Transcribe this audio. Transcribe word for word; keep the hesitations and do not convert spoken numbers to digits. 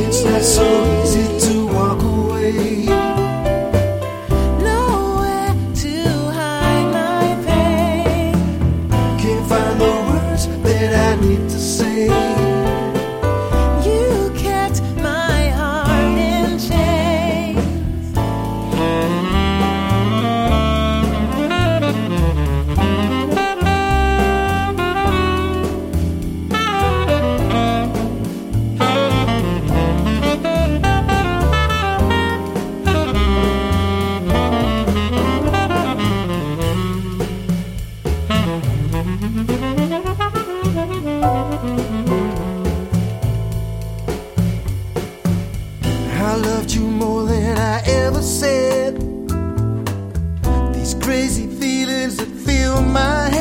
It's not so easy to walk away. Nowhere to hide my pain. Can't find the words that I need to say. You kept my heart in chains. I loved you more than I ever said. These crazy feelings that fill my head